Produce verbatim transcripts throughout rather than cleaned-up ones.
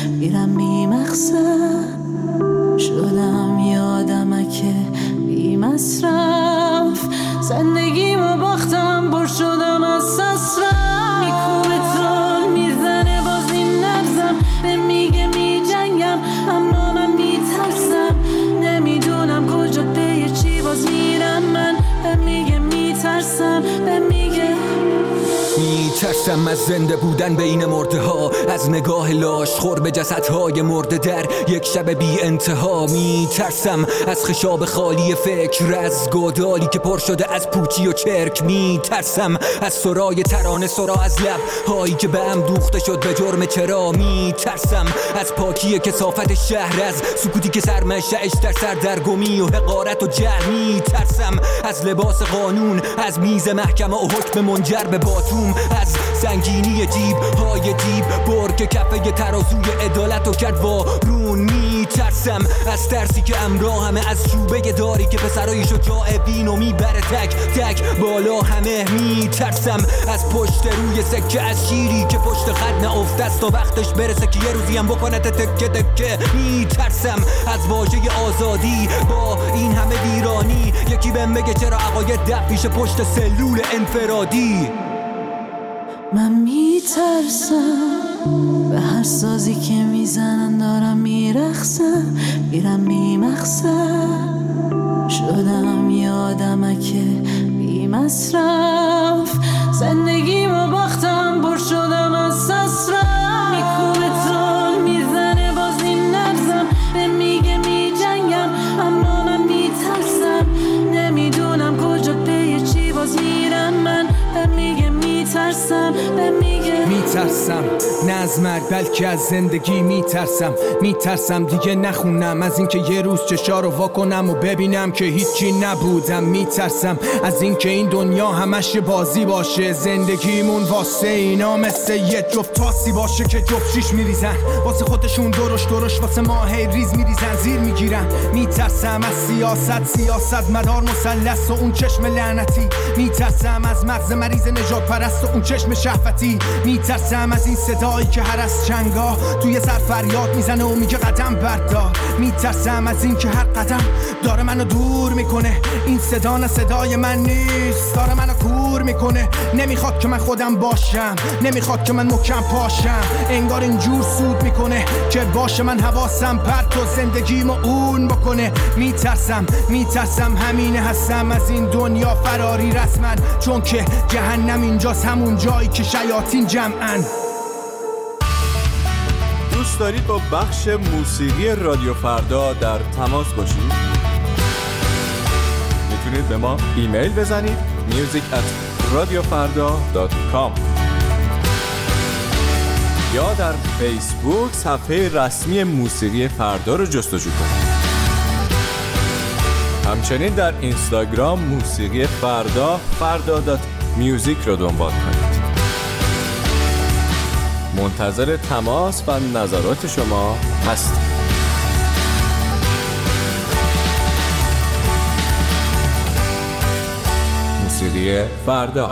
میرم بی مقصد، شدم یادمک بی مصرف، زندگیمو باختم پر شدم از سسرم، میکوبه تال میزنه باز این نبزم، به میگه میجنگم اما من میترسم، نمیدونم کجا به چی باز میرم من، به میگه میترسم، به میگه میترسم از زنده بودن بین مرده ها، از نگاه لاش خور به جسدهای مرده در یک شب بی انتها، میترسم از خشاب خالی فکر، از گودالی که پر شده از پوچی و چرک، میترسم از سرای ترانه سرا از لب هایی که به هم دوخته شد به جرم چرا، میترسم از پاکی کثافت شهر، از سکوتی که سرمشه‌اش در سردرگمی و حقارت و جهل، میترسم از لباس قانون، از میز محکمه و حکم منجر به باتوم، از سنگینی جیب های دیب برگ کفه ترازوی عدالت و کرد وارون، میترسم از ترسی که امراه همه، از چوبه داری که پسرای شجاع وینو میبره تک تک بالا همه، میترسم از پشت روی سکه، از شیری که پشت خط نافته است تا وقتش برسه که یه روزی هم بکنه تکه تکه، میترسم از واژه آزادی با این همه ویرانی، یکی بهم بگه چرا عقاید دب پیش پشت سلول انفرادی. من میترسم به هر سازی که میزنن دارم میرخصم، میرم بی مقصد، شدم یادمک بی مصرف، زندگیمو باختم پر شدم از سسرم، میکوبه تال میزنه باز این نبزم، به میگه میجنگم اما من میترسم، نمیدونم کجا به چی باز میرم من، به میگه میترسم، به میگه میترسم نه از مرگ بلکه از زندگی، میترسم میترسم دیگه نخونم از اینکه یه روز چشا رو وا کنم و ببینم که هیچی نبودم، میترسم از اینکه این دنیا همش بازی باشه، زندگیمون واسه اینا مثل یه جفت تاسی باشه که جفت شیش میریزن واسه خودشون، درش درش واسه ما هی ریز میریزن زیر میگیرن، میترسم از سیاست سیاست مدار مثلث و اون چشم لعنتی، میترسم از مغز مریض نجات پرست و اون چشم شهوتی، میترسم از این صدایی که هر از چنگا توی سر فریاد میزنه و میگه قدم بردار، میترسم از این که هر قدم داره منو دور میکنه، این صدا نه صدای من نیست، داره منو کور میکنه، نمیخواد که من خودم باشم، نمیخواد که من محکم پاشم، انگار اینجور سود میکنه که باشه من حواسم پرت و زندگیمو اون بکنه، میترسم میترسم همینه هستم از این دنیا فراری رسمن، چون که جهنم اینجاست، همون جایی که شیاطین جمعن. دوست دارید با بخش موسیقی رادیو فردا در تماس باشید؟ میتونید به ما ایمیل بزنید music at radiofarda dot com یا در فیسبوک صفحه رسمی موسیقی فردا رو جستجو کنید. همچنین در اینستاگرام موسیقی فردا فردا دات میوزیک رو دنبال کنید. منتظر تماس و نظرات شما هستیم. موسیقی فردا.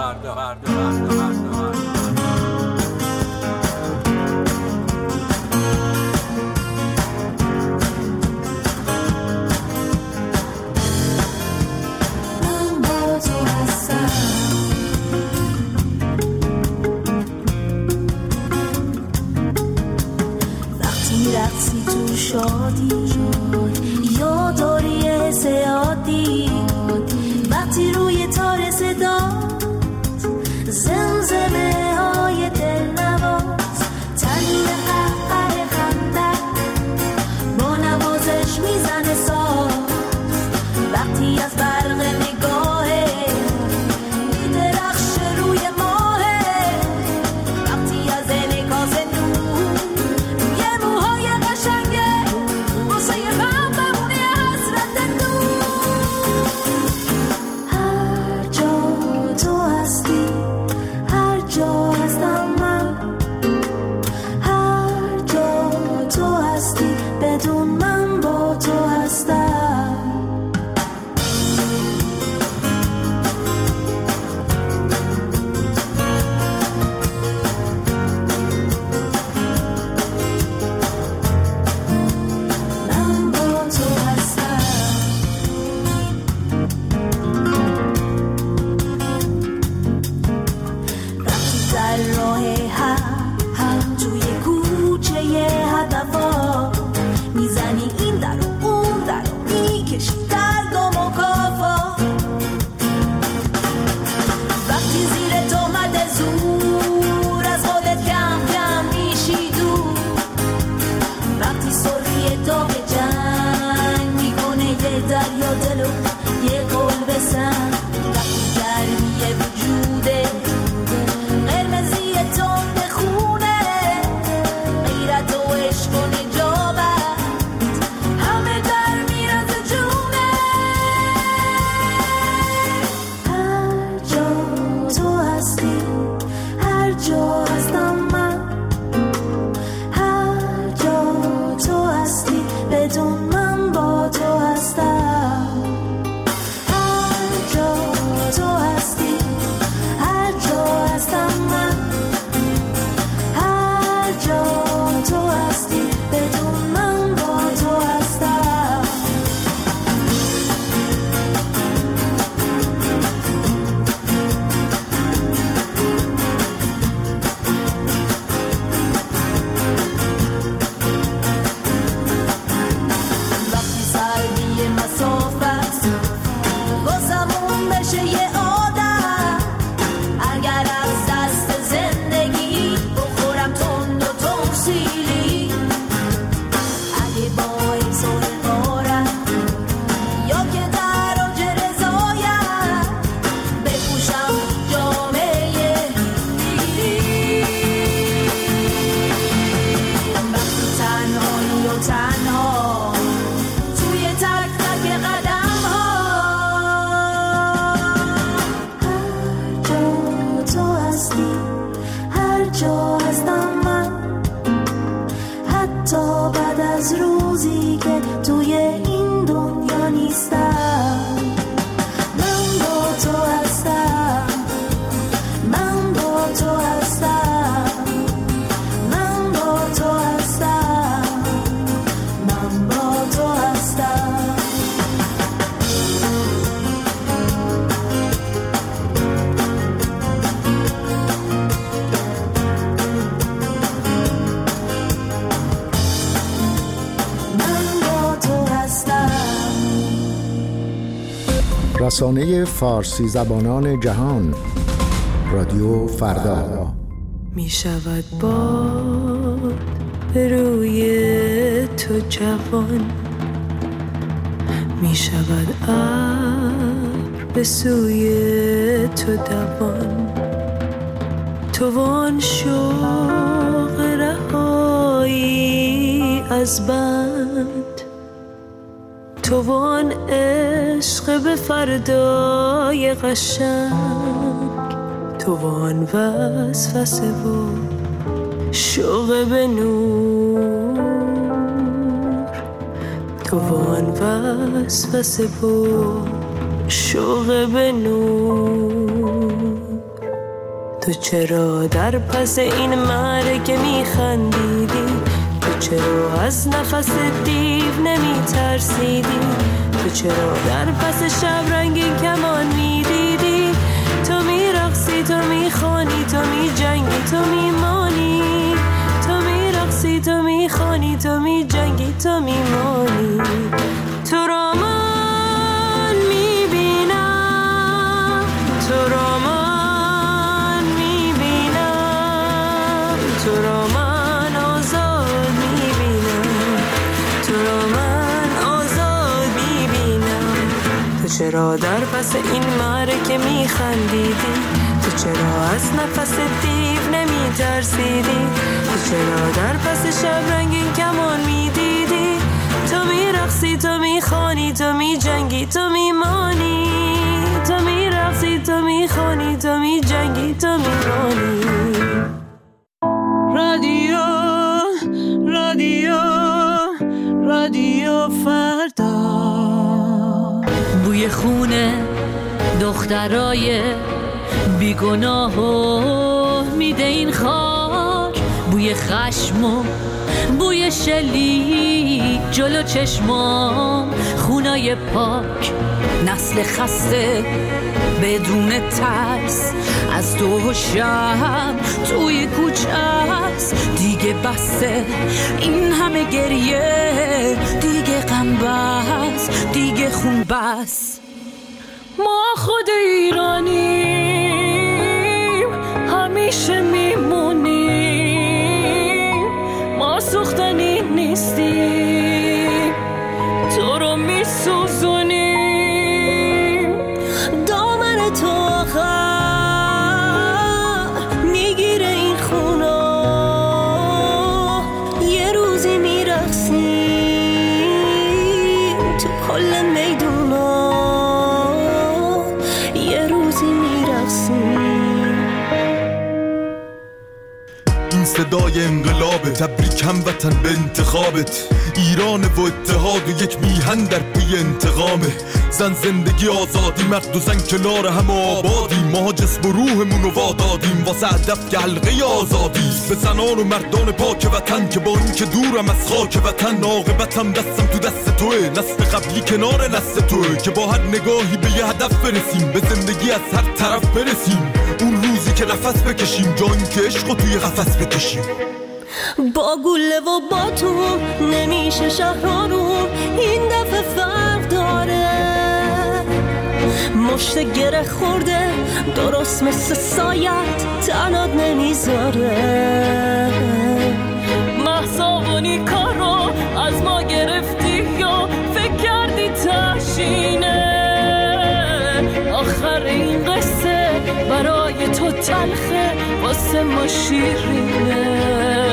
رقصی تو شادی یا داری زیادی، وقتی روی تار صدا زمزمه های دلنواز، تنین قهقه خنده با نوازش میزنه ساز، وقتی از برق نگاهه میدرخش روی ماهه، وقتی از انعکاس نور یه موهای قشنگه واسه یه غم بمونه حسرت دور. هر جا تو هستی هر جا هستم من، تا بعد از روزی که توی این دنیا نیستم. من با تو هستم، من با تو هستم، من با تو هستم، من با تو هستم. رسانه فارسی زبانان جهان، رادیو فردا. می شود باد به روی تو جوان، می شود ابر به سوی تو دوان. تو وان شوق رهایی از بند، تو وان عشق به فردای قشنگ، تو وان وسوسه و شوق به نور، تو وان وسوسه و شوق به نور. تو چرا در پس این مرگ میخندیدی؟ تو چرا از نفس دیو نمی ترسیدی؟ تو چرا در پس شب رنگین کمان می دیدی؟ تو می رقصی، تو می خانی، تو می جنگی، تو می مانی. تو می رقصی، تو می خانی، تو می جنگی، تو می مانی. تو را من می بینم، تو را من می بینم، تو را من چرا در پس این مرگ می خندیدی؟ تو چرا از نفس دیو نمی ترسیدی؟ تو چرا در پس شب رنگین کمان می دیدی؟ تو می رقصی، تو می خانی، تو می جنگی، تو می مانی. تو می رقصی، تو می خانی، تو می جنگی، تو می مانی. رادیو رادیو رادیو فردا. بوی خونه دخترای بیگناه و میده این خاک، بوی خشم و بوی شلیک جلو چشمام، خونای پاک، نسل خسته بدون ترس از دو شب توی کوچه است. دیگه بسه این همه گریه، دیگه غم بس، دیگه خون بس. ما خود ایرانیم، همیشه میمونیم، ما سوختنی نیستیم، تو رو میسوزونیم. دامن تو آخر میگیره این خونا، یه روزی میرقصیم تو کل میدونا، یه روزی میرقصیم. این صدای انقلابه، تبریک هموطن به انتخابت. ایران و اتحاد و یک میهن در پی انتقامه. زن زندگی آزادی، مرد و زن کنار هم آبادی. ما جسم و روحمون رو وادادیم واسه هدف که حلقه آزادی. به زنان و مردان پاک وطن که با این که دورم از خاک وطن، عاقبتم دستم تو دست توه. نسل قبلی کنار نسل توه که با هر نگاهی به یه هدف برسیم، به زندگی از هر طرف برسیم. اون روزی که نفس بکشیم، جایی که عشق توی قفس بکشیم. با گله و با تو نمیشه شهرانو، این دفعه فرق داره. مشت گره خورده درست مثل سایت، تنات نمیذاره. محصابونی کارو از ما گرفتی یا فکر کردی تشینه؟ آخر این قصه برای تو تلخه، واسه ما شیرینه،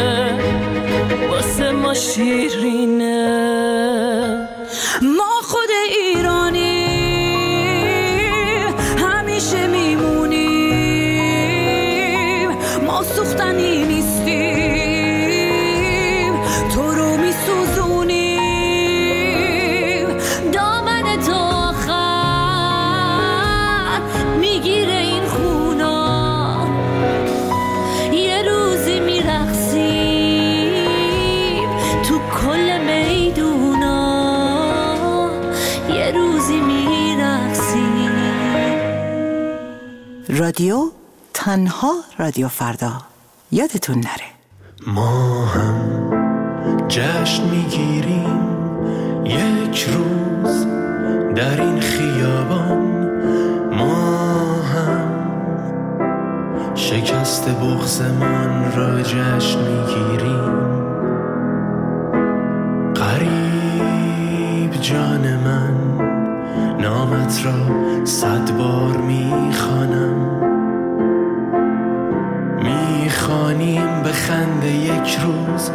واسه ما شیرینه. ما خود ایرانی همیشه میمونیم، ما سوختنی نیستیم، تو رو تو کل میدونا یه روزی میرقصی. رادیو تنها رادیو فردا، یادتون نره. ما هم جشن میگیریم یک روز در این خیابان، ما هم شکست بغضمان را جشن میگیریم. غریب جان من نامت را صد بار میخوانم، میخوانیم به خنده یک روز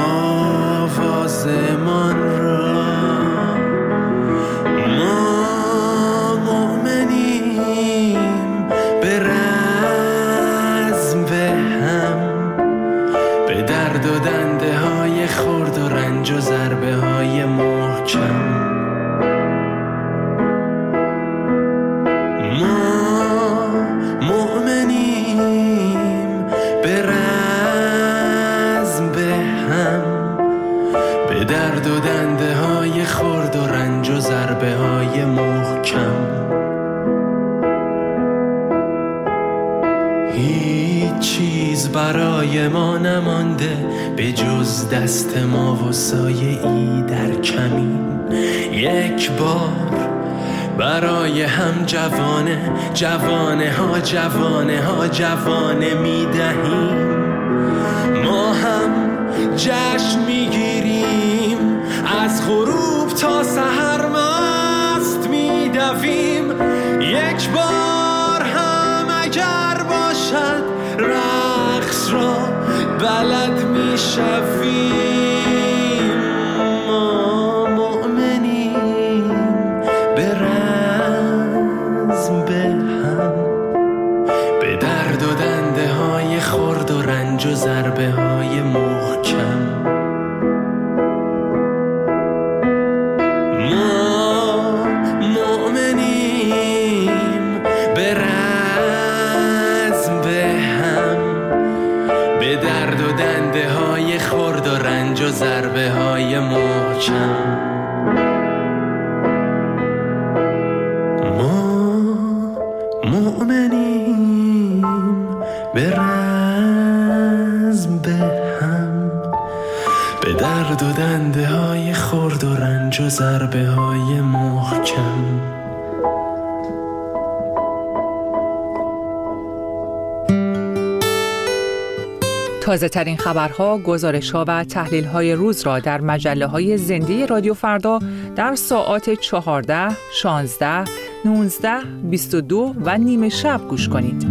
آوازمان را. ما مؤمنیم به رزم به هم، به درد و دنده های خرد و رنج و ضربه های محکم. درد و دنده های خرد و رنج و ضربه های محکم. هیچ چیز برای ما نمانده به جز دست ما و سایه ای در کمین. یک بار برای هم جوانه جوانه ها جوانه ها جوانه می دهیم. ما هم جشن میگیریم، از غروب تا سحر مست میدویم. یک بار هم اگر باشد رقص را بلد میشویم. ما مؤمنیم به رزم به هم، به درد و دنده های خرد و رنج و ضربه های محکم. ما مؤمنیم به رزم به هم، به درد و دنده های خرد و رنج و ضربه های محکم. ما مؤمنیم به رزم به هم، به درد و دنده های خرد و رنج و ضربه های محکم. تازه ترین خبرها، گزارش‌ها و تحلیل‌های روز را در مجله‌های زنده رادیو فردا در ساعات چهارده، شانزده، نوزده، بیست و دو و نیمه شب گوش کنید.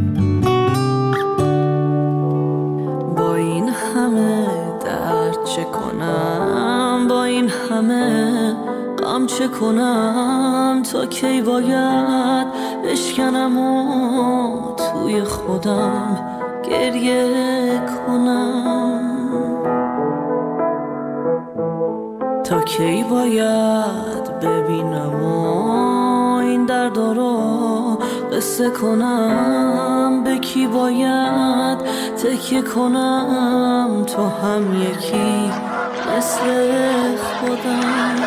با این همه درد چه کنم، با این همه غم چه کنم، تا کی باید بشکنم و توی خودم گریه کنم، تا کی باید ببینم و این درد رو قصه کنم، به کی باید تکیه کنم، تو هم یکی مثل خودم.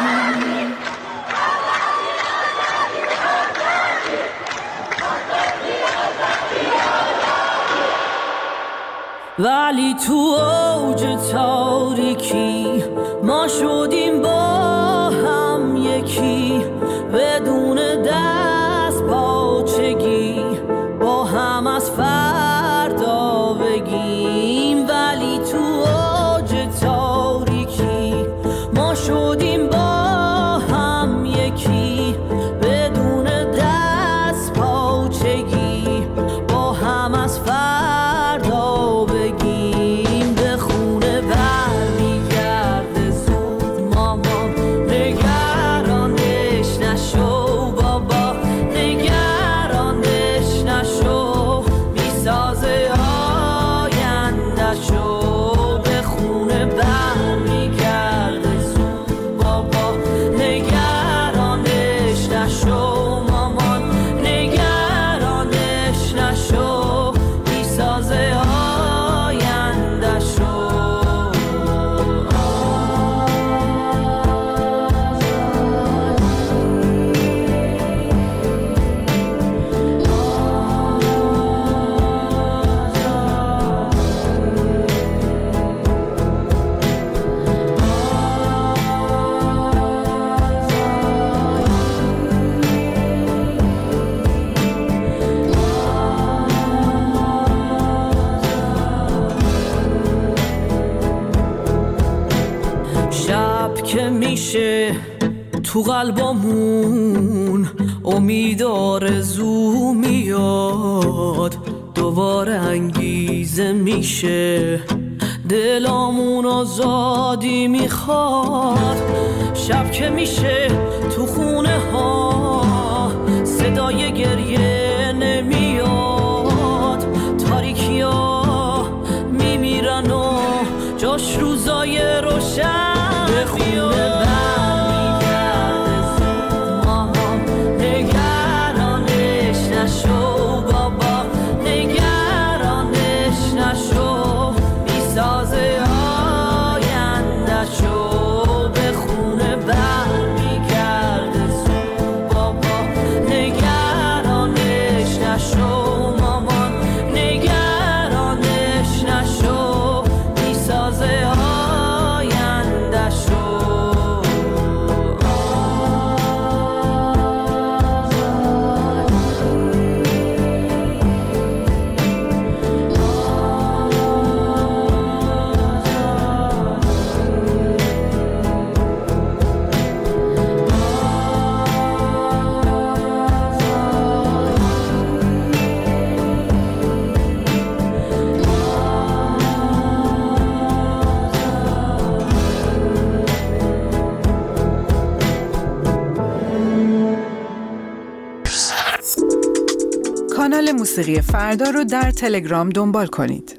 ولی تو اوج تاریکی ما شدیم با هم یکی، بدون دست پاچگی با هم از فردا بگیم. ولی تو اوج تاریکی ما شدیم با هم یکی، بدون دست پاچگی با هم از فردا بگیم. به خونه برمیگرده شب که میشه تو قلبمون امید آرزو میاد، دوباره انگیزه میشه دلامون آزادی میخواد. شب که میشه تو خونه ها صدای گریه نمیاد، تاریکی ها میمیرن و جاش روزای روشن به خونه برمیگرده زود. ماها نگرانش نشو بابا، نگرانش نشو، میسازه آینده شو. به خونه برمیگرده زود بابا، نگرانش نشو مامان، نگرانش نشو، میسازه آینده شو. کانال موسیقی فردا رو در تلگرام دنبال کنید.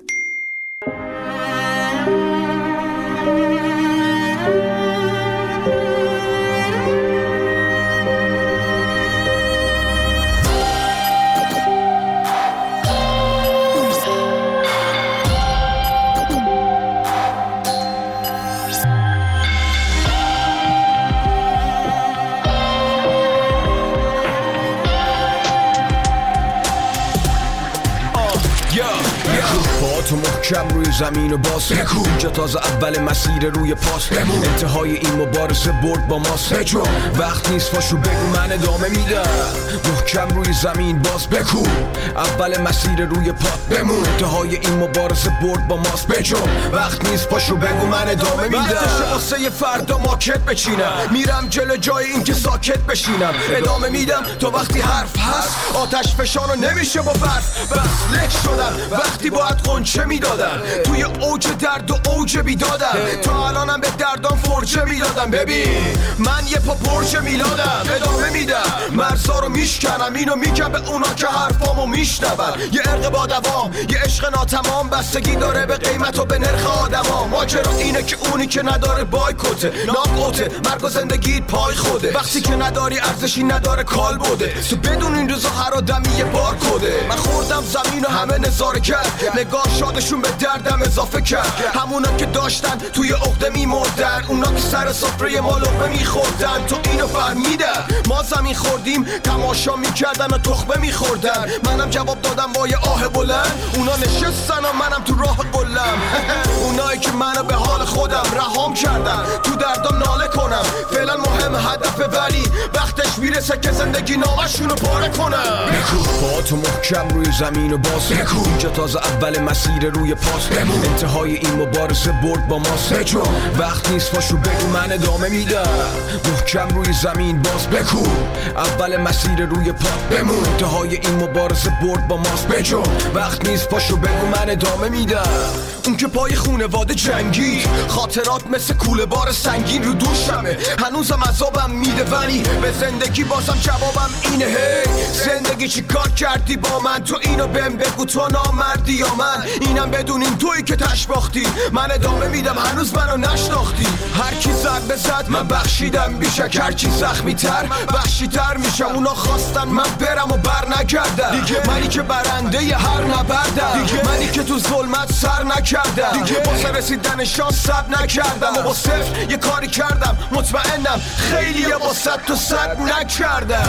تو محکم روی زمین و باز بکو اینجا تازه اول مسیر روی پاس بمون، انتهای این مبارزه برد با ماست. بجو وقت نیست پاشو بگو من ادامه میدم، محکم روی زمین باز بکو اول مسیر روی پات بمون، انتهای این مبارزه برد با ماست. بجو وقت نیست پاشو بگو من ادامه میدم، وقتشه واسه فردا ماکت بچینم، میرم جلو جای این که ساکت بشینم، ادامه میدم تا وقتی حرف هست، آتش فشانو نمیشه با برف بس لک شدم وقتی باید قنچه میدادم، توی اوج درد و اوج بیدادم، تا الانم به دردام فرجه میدادم. ببین من یه پا پرچه میلادم، ادامه میدم مرزا رو میشکنم، اینو میگم به اونا که حرفامو میشنون. یه عرق با دوام، یه عشق ناتمام، بستگی داره به قیمت و به نرخ آدما. ماجرا اینه که اونی که نداره بایکوته، ناکوته، مرگ و زندگیت پای خوده، وقتی که نداری ارزشی نداره کال بوده، تو بدون این روزا هر آدمی یه بار کده. من خوردم زمین و همه نظاره کرد، نگاه شادشون به دردم اضافه کرد، همونا که داشتن توی عقده میمردن، اونا که سر سفره ما لقمه میخوردن. تو اینو فهمیدن ما زمین خوردیم، تماشا میکردن و تخمه میخوردن، منم جواب دادم با یه آه بلند، اونا نشستن و منم تو راه قلم. اونایی که منو به حال خودم رهام کردن، تو دردم ناله کنم، فعلا مهم هدفه ولی وقتش میرسه که زندگی نامشونو پاره کنم. بکو با تو محکم روی زمین و باز بکو اینجا تازه اول مسیر روی پاس بمون، انتهای این مبارزه برد با ماست. بجو وقت نیست پاشو بگو من ادامه میدم، محکم روی زمین باز بکو اول مسیر روی پات بمون، انتهای این مبارزه برد با ماست. بجو وقت نیست پاشو بگو من ادامه میدم، اون که پای خونواده جنگی، خاطرات مثل کوله بار سنگین رو دوشمه، هنوزم عذابم میده ولی به زندگی بازم جوابم اینه. هی زندگی چی کار کردی با من، تو اینو بهم بگو، تو نامردی یا من؟ اینم بدونین تویی که تش باختی، من ادامه میدم هنوز منو نشناختی. هر کی زد به زد من بخشیدم بیشک، هر کی زخمی تر بخشی تر میشه. اونا خواستن من برم و بر نگردم دیگه، منی که برنده ی هر نبردم دیگه، منی که تو ظلمت سر نکردم دیگه، واسه رسیدن شانس صبر نکردم و با صفر یه کاری کردم، مطمئنم خیلی یه با صد تو صد نکردم.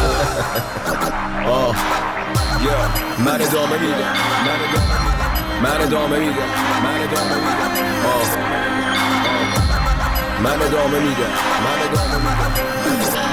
آه من ادامه میدم، من ادامه میدم، من ادامه میدم، من ادامه میدم، من ادامه میدم.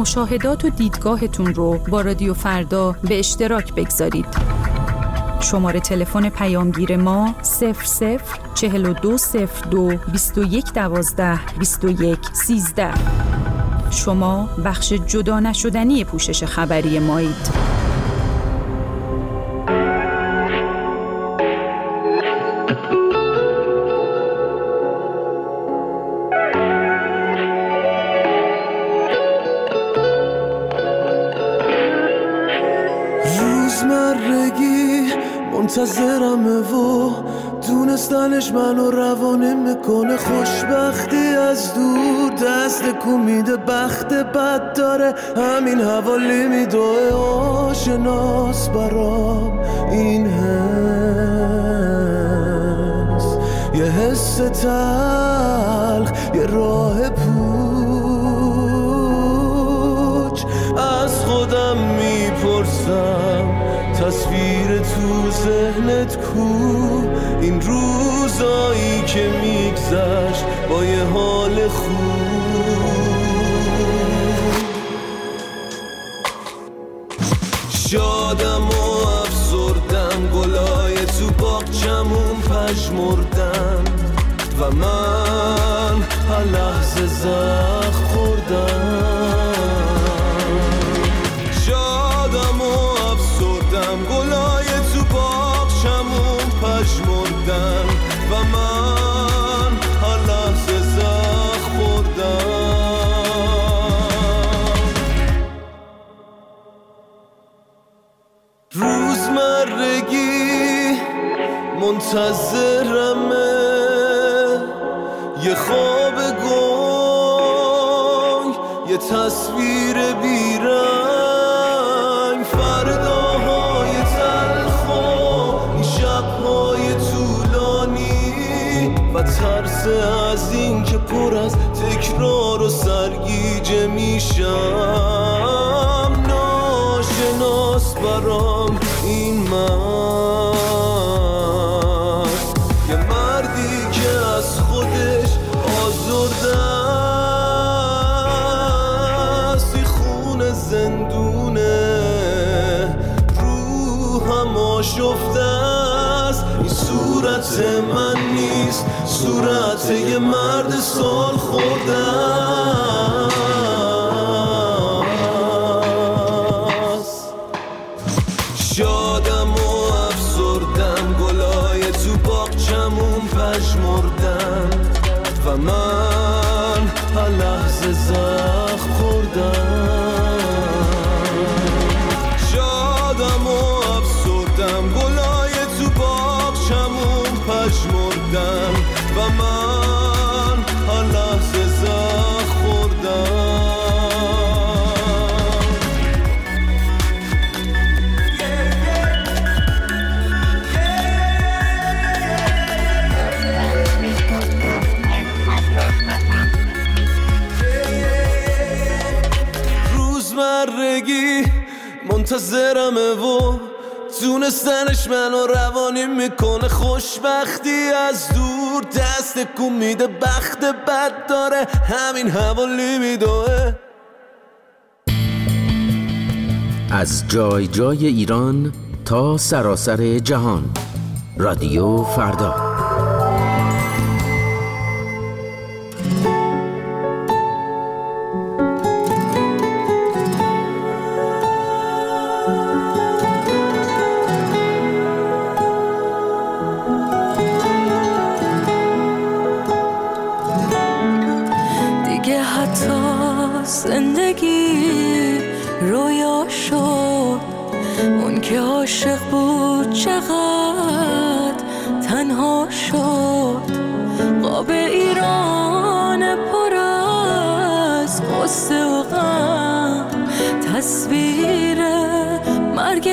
مشاهدات و دیدگاهتون رو با رادیو فردا به اشتراک بگذارید. شماره تلفن پیامگیر ما صفر صفر چهل و دو صفر دو بیست و یک دوازده بیست و یک سیزده. شما بخش جدا نشدنی پوشش خبری مایید. منتظرمه و دونستنش منو روانه میکنه خوشبختی از دور دست کومیده بخت بد داره همین حوالی میدوه آشناس برام این حس یه حس تلخ یه راه پوچ از خودم میپرسم تصویر تو ذهنت کو این روزایی که میگذشت با یه حال خوب شادم و افسردم گلای تو باغچمون پژمردن و من هر لحظه زخم خوردم شادم و گلای تو باغچمون پژمردن و من هر لحظه زخم خوردم روزمرگی منتظرمه یه خواب گنگ یه تصویر بیرنگ فرداهای تلخ و این شبهای طولانی و ترس از این که پر از تکرار و سرگیجه میشم ناشناس برام این مرد یه مردی که از خودش آزرده است این خون زندونه روحم آشفته است این صورت من نیست صورت یه مرد سال خورده است شادم و افسردم گلای تو باغچمون پژمردن و من هر لحظه زخم خوردم شادم و افسردم گلای تو باغچمون پژمردن و من هر لحظه زخم خوردم روزمرگی منتظرمه و تونستنش منو روانی میکنه خوشبختی از دور دست کن میده بخت بد داره همین حوالی میدوه از جای جای ایران تا سراسر جهان رادیو فردا زندگی رویا شد اون که عاشق بود چقدر تنها شد قاب ایران پر از قصه و غم تصویر مرگ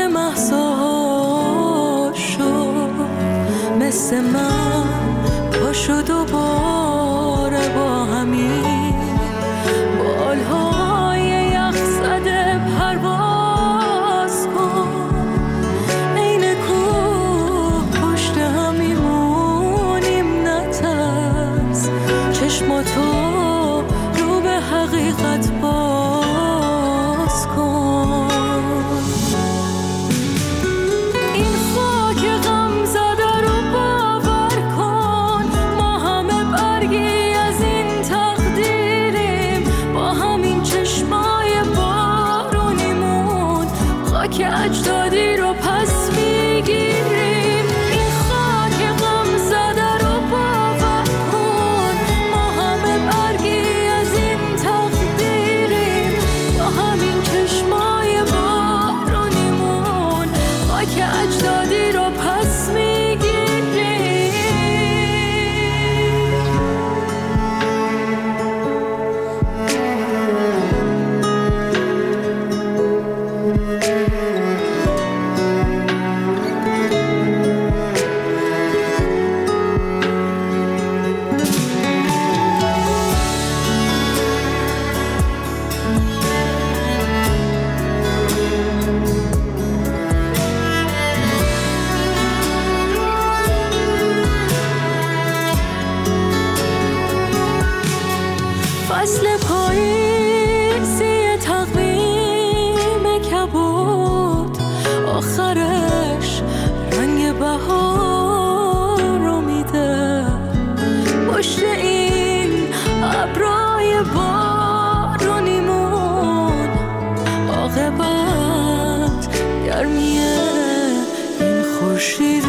مهسا شد مثل من پاشو دوباره با همین بالهای یخ زده پرواز کن این کوه پشت هم میمونیم نترس چشماتو رو به حقیقت باز خاک اجدادی رو پس میگیریم. این خاک غم زده رو باور کن، ما همه برگی از این تقدیریم. با همین چشمای بارونیمون خاک اجدادی رو پس میگیریم. فصل پاییزی تقویم کبود، آخرش رنگ بهار رو میده. پشت این ابرای بارونیمون عاقبت گرمیه این خورشید